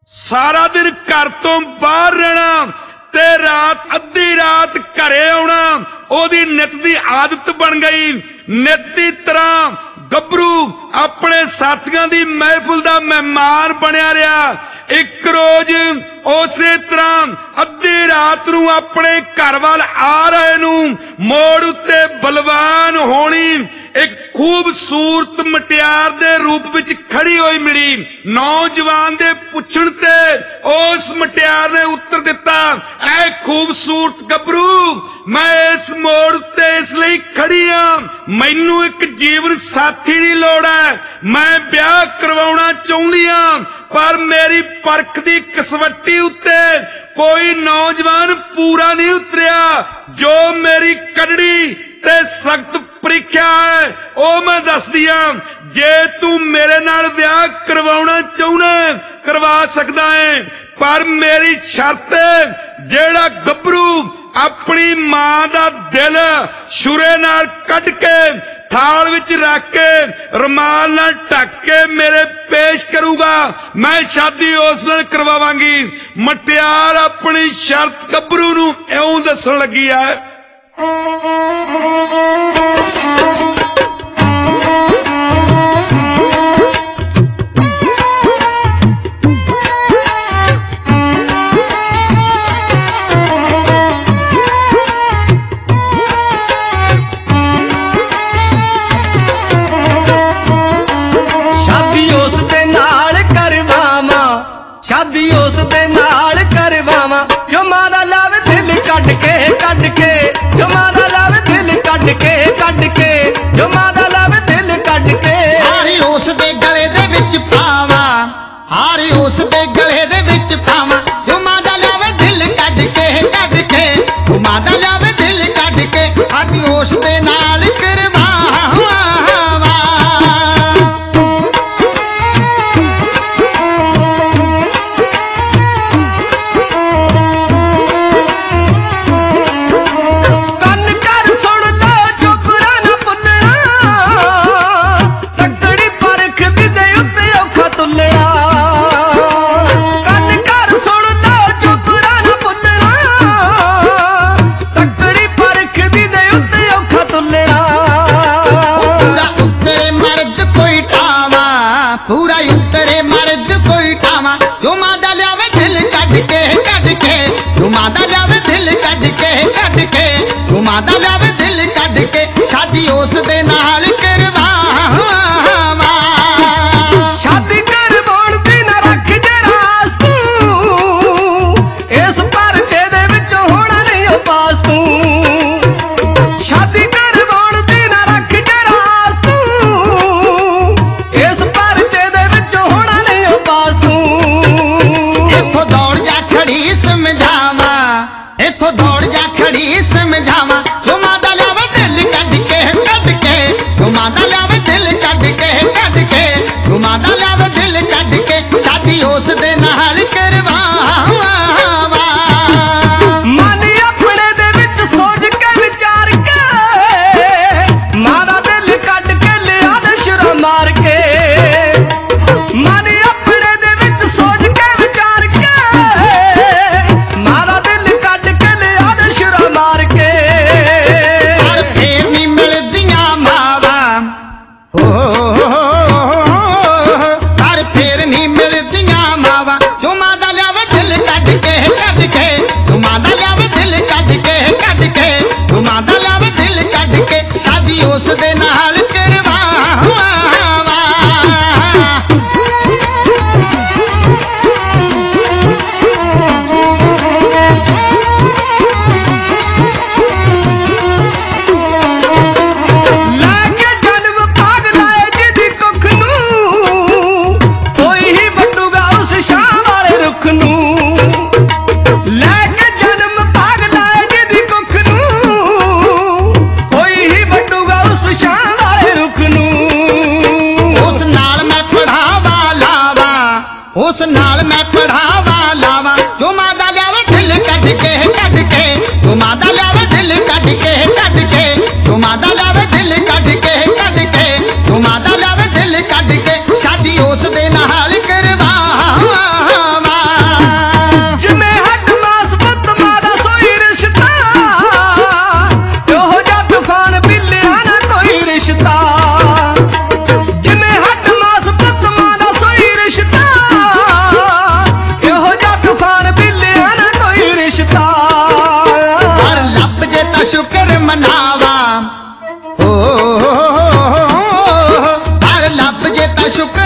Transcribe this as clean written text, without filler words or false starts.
सारा दिन घर तो बाहर रहना ते रात अद्धी रात घरे आना ओदी नित दी आदत बन गई। नित दी तरह गभरू अपने साथियों की महफिल का मेहमान बनया रहा। एक रोज उसे तरह अद्धी रात नूं अपने घर वाल आ रहे नूं मोड़ उत्ते बलवान होनी एक खूबसूरत मटियार दे रूप विच खड़ी हुई मिली। नौजवान दे पुछण ते उस मटियार ने उत्तर दिता, ऐ खूबसूरत गभरू मैं इस मोड़ उत्ते इसलिए खड़ी हां, मैनू एक जीवन साथी दी लोड़ है। मैं ब्याह करवाउणा चाहुंदी हां पर मेरी परख दी कसवट्टी उत्ते कोई नौजवान पूरा नहीं उतरिया। जो मेरी कड़ड़ी ते सख्त परीक्षा है ओ मैं दस दिया। जे तू मेरे नाल ब्याह करवाउणा चाहुंदा करवा सकदा है पर मेरी शर्त है जेड़ा गभरू अपनी मां दा दिल छुरे नाल कट के थाल विच रख के रुमाल नाल ढक के मेरे पेश करूंगा मैं शादी उस नाल करवावांगी। मटियार अपनी शर्त गभरू नूं इउं दस्सण लगी है। शादी उस दे नाल करवावां जो मां दा लावे दिल कट के जो मां दा लावे दिल कट के जो मां दा लावे दिल कट के हारी उस दे गले दे विच पावां हारी उस दे गले दे विच पावां जो मां दा लावे दिल कट के जो मां दा लावे दिल कट के शादी उस दे नाल करवावां। पूरा उतरे मर्द कोई टावा जो मां दा लावे दिल कट के जो मां दा लावे दिल कट के जो मां दा लावे दिल कट के शादी उस दे नाल करवावां। शादी करवाउण दी ना रख जरा आस तू इस परदे दे विच होना नहीं पास तू। शादी करवाउण दी ना रख जरा आस तू इस इथों दौड़ जा खड़ी समझावा जो मां दा लावे दिल कट के जो मां दा लावे दिल कट के जो मां दा लावे दिल कट के शादी उस दे नाल करवावां। मन अपने दे विच सोच के विचार के मां दा दिल कट के लिया दे शुरा मार के। मन अपने दे विच सोच के विचार के मां दा दिल कट के लिया दे शुरा मार के। पर फिर नहीं मिलदियां मावां पर फिर नहीं मिलदियां मावां जो मां दा लावे दिल कट के जो मां दा लावे दिल कट के जो मां दा लावे दिल कट के शादी उस दे नाल करवावां। उस नाल मैं पढ़ावा लावा जो मां दा लावे दिल कट के जो मां दा लावे दिल कट के जो मां दा लावे दिल कट के जो मां दा लावे दिल कट के शादी उस दे नाल करवावां। शुक्र मनावा, ओ हर लभ जे ता शुक्र